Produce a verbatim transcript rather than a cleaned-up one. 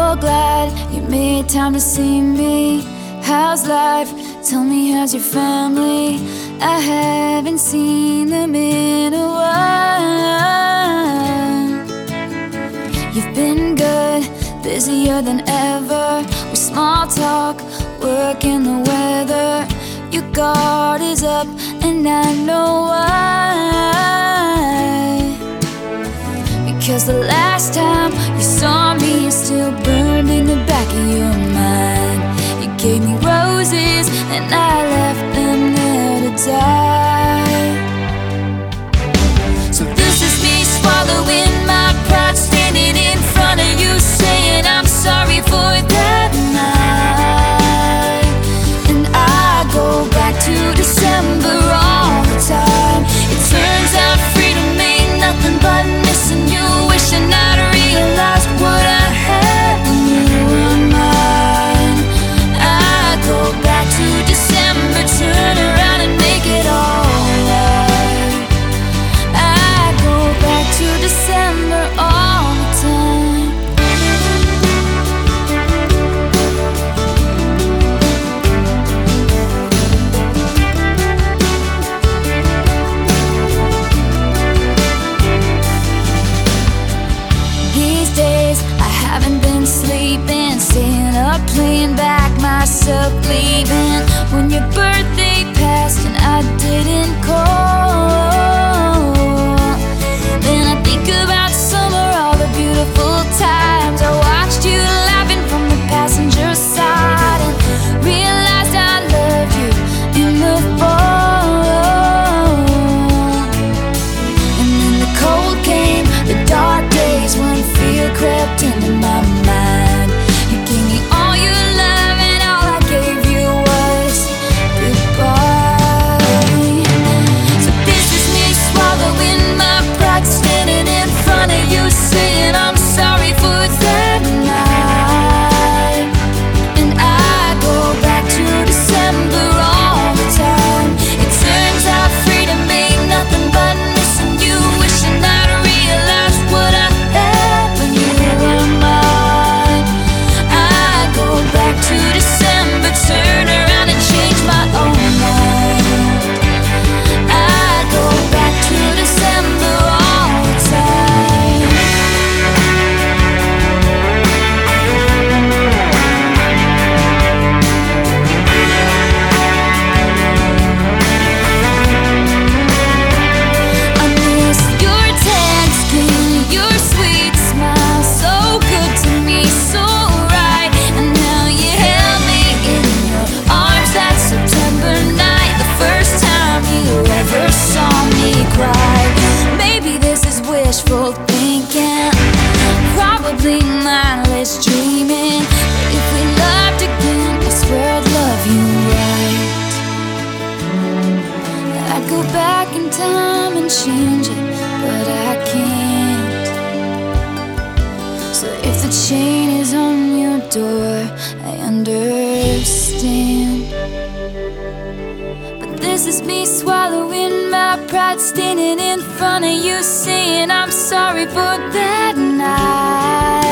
so glad you made time to see me. How's life? Tell me, how's your family? I haven't seen them in a while. You've been good, busier than ever, with small talk, work and the weather. Your guard is up and I know why. Because the last time you saw me is still burned in the back of your mind. You gave me roses and I left them there to die. So this is me swallowing my pride, standing in front of you saying I'm sorry for that night. And I go back to December all the time. It turns out freedom ain't nothing but missing you, wishing I'd realized what I had when you were mine. I go back to December, turn around and make it alright. I go back to December all the time. These days I haven't been sleeping, staying up, playing back myself leaving. When your birthday passed and I didn't call, then I think about summer, all the beautiful times I watched you laughing from the passenger side, and realized I loved you in the fall. And then the cold came, the dark days when fear crept into my mind. You gave me all your love and all I gave you was goodbye. So this is me swallowing my pride, standing in front of you saying I'm sorry for that night. And I go back to December all the time. It turns out freedom ain't nothing but missing you, wishing I'd realized what I had when you were mine. I go back to December, turn around and change my own mind. I go back to December all the time. I miss your tan skin, your sweet smile, so good to me, so right. And now you held me in your arms that September night, the first time you ever saw me cry. Maybe this is wishful thinking, probably mindless dreaming, but if we loved again, I swear I'd love you right. I'd go back in time and change it, but I can't. So if the chain is on your door, I understand. But this is me swallowing my pride, standing in front of you saying I'm sorry for that night.